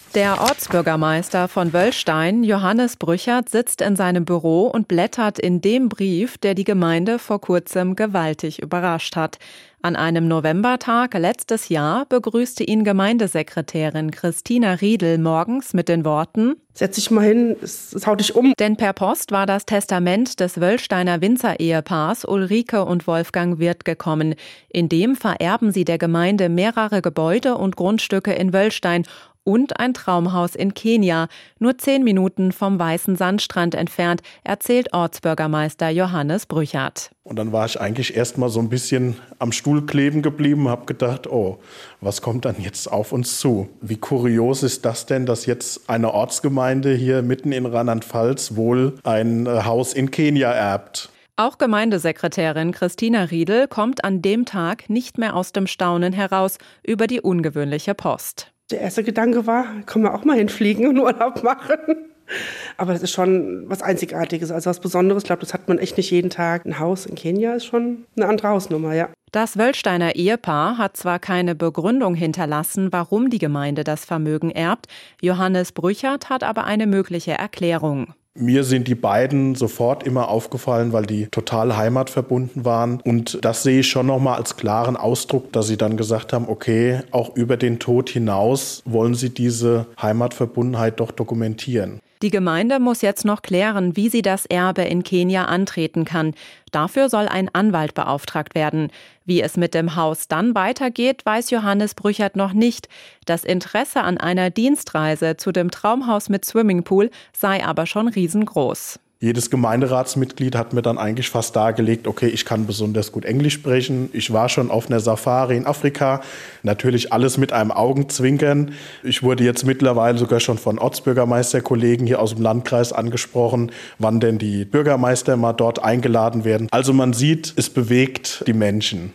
Der Ortsbürgermeister von Wöllstein, Johannes Brüchert, sitzt in seinem Büro und blättert in dem Brief, der die Gemeinde vor kurzem gewaltig überrascht hat. An einem Novembertag letztes Jahr begrüßte ihn Gemeindesekretärin Christina Riedel morgens mit den Worten: Setz dich mal hin, es haut dich um. Denn per Post war das Testament des Wöllsteiner Winzer-Ehepaars Ulrike und Wolfgang Wirth gekommen. In dem vererben sie der Gemeinde mehrere Gebäude und Grundstücke in Wöllstein und ein Traumhaus in Kenia, nur 10 Minuten vom weißen Sandstrand entfernt, erzählt Ortsbürgermeister Johannes Brüchert. Und dann war ich eigentlich erst mal so ein bisschen am Stuhl kleben geblieben, habe gedacht, oh, was kommt dann jetzt auf uns zu? Wie kurios ist das denn, dass jetzt eine Ortsgemeinde hier mitten in Rheinland-Pfalz wohl ein Haus in Kenia erbt? Auch Gemeindesekretärin Christina Riedel kommt an dem Tag nicht mehr aus dem Staunen heraus über die ungewöhnliche Post. Der erste Gedanke war, können wir auch mal hinfliegen und Urlaub machen. Aber das ist schon was Einzigartiges, also was Besonderes. Ich glaube, das hat man echt nicht jeden Tag. Ein Haus in Kenia ist schon eine andere Hausnummer, ja. Das Wöllsteiner Ehepaar hat zwar keine Begründung hinterlassen, warum die Gemeinde das Vermögen erbt. Johannes Brüchert hat aber eine mögliche Erklärung. Mir sind die beiden sofort immer aufgefallen, weil die total heimatverbunden waren. Und das sehe ich schon nochmal als klaren Ausdruck, dass sie dann gesagt haben, okay, auch über den Tod hinaus wollen sie diese Heimatverbundenheit doch dokumentieren. Die Gemeinde muss jetzt noch klären, wie sie das Erbe in Kenia antreten kann. Dafür soll ein Anwalt beauftragt werden. Wie es mit dem Haus dann weitergeht, weiß Johannes Brüchert noch nicht. Das Interesse an einer Dienstreise zu dem Traumhaus mit Swimmingpool sei aber schon riesengroß. Jedes Gemeinderatsmitglied hat mir dann eigentlich fast dargelegt, okay, ich kann besonders gut Englisch sprechen. Ich war schon auf einer Safari in Afrika. Natürlich alles mit einem Augenzwinkern. Ich wurde jetzt mittlerweile sogar schon von Ortsbürgermeisterkollegen hier aus dem Landkreis angesprochen, wann denn die Bürgermeister mal dort eingeladen werden. Also man sieht, es bewegt die Menschen.